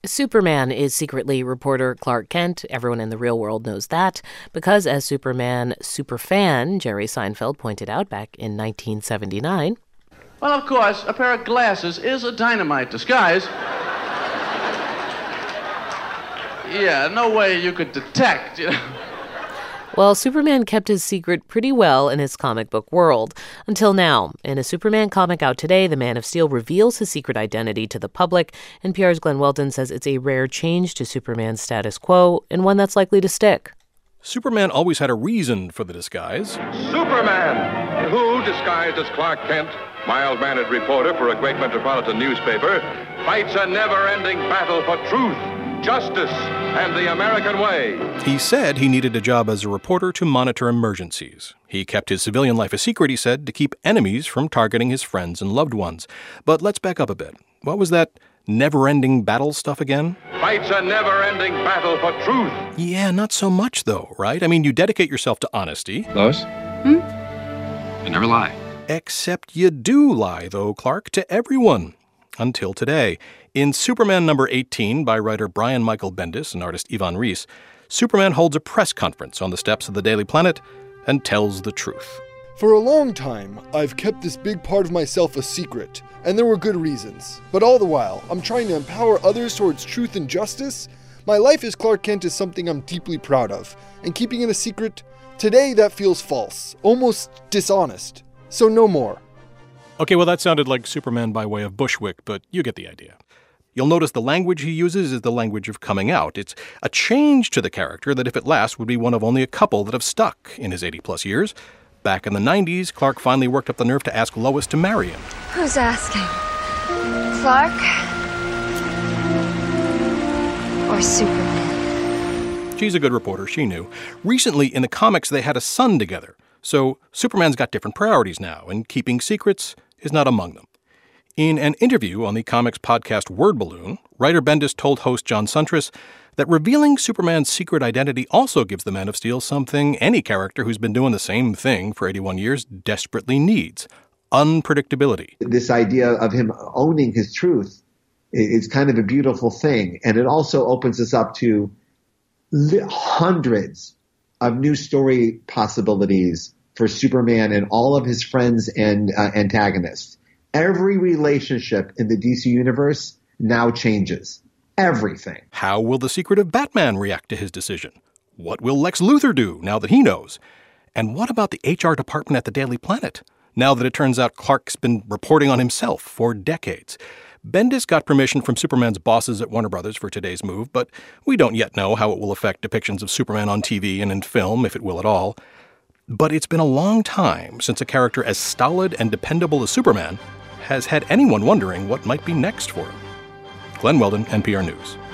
Superman is secretly reporter Clark Kent. Everyone in the real world knows that because, as Superman superfan Jerry Seinfeld pointed out back in 1979, well, of course, a pair of glasses is a dynamite disguise. Yeah, no way you could detect, Well, Superman kept his secret pretty well in his comic book world. Until now. In a Superman comic out today, the Man of Steel reveals his secret identity to the public, NPR's Glenn Weldon says it's a rare change to Superman's status quo and one that's likely to stick. Superman always had a reason for the disguise. Superman, who, disguised as Clark Kent, mild-mannered reporter for a great metropolitan newspaper, fights a never-ending battle for truth, justice, and the American way. He said he needed a job as a reporter to monitor emergencies. He kept his civilian life a secret, he said, to keep enemies from targeting his friends and loved ones. But let's back up a bit. What was that never-ending battle stuff again? Fights a never-ending battle for truth. Yeah, not so much, though, right? I mean, you dedicate yourself to honesty. Lois? I never lie. Except you do lie, though, Clark, to everyone. Until today. In Superman number 18 by writer Brian Michael Bendis and artist Ivan Reis, Superman holds a press conference on the steps of the Daily Planet and tells the truth. For a long time, I've kept this big part of myself a secret, and there were good reasons. But all the while, I'm trying to empower others towards truth and justice. My life as Clark Kent is something I'm deeply proud of, and keeping it a secret, today that feels false, almost dishonest. So no more. Okay, well, that sounded like Superman by way of Bushwick, but you get the idea. You'll notice the language he uses is the language of coming out. It's a change to the character that, if it lasts, would be one of only a couple that have stuck in his 80-plus years. Back in the 90s, Clark finally worked up the nerve to ask Lois to marry him. Who's asking? Clark? Or Superman? She's a good reporter, she knew. Recently, in the comics, they had a son together. So Superman's got different priorities now, and keeping secrets is not among them. In an interview on the comics podcast Word Balloon, writer Bendis told host John Suntress that revealing Superman's secret identity also gives the Man of Steel something any character who's been doing the same thing for 81 years desperately needs: unpredictability. This idea of him owning his truth is kind of a beautiful thing, and it also opens us up to hundreds of new story possibilities for Superman and all of his friends and antagonists. Every relationship in the DC universe now changes. Everything. How will the secret of Batman react to his decision? What will Lex Luthor do now that he knows? And what about the HR department at the Daily Planet, now that it turns out Clark's been reporting on himself for decades? Bendis got permission from Superman's bosses at Warner Brothers for today's move, but we don't yet know how it will affect depictions of Superman on TV and in film, if it will at all. But it's been a long time since a character as stolid and dependable as Superman has had anyone wondering what might be next for him. Glenn Weldon, NPR News.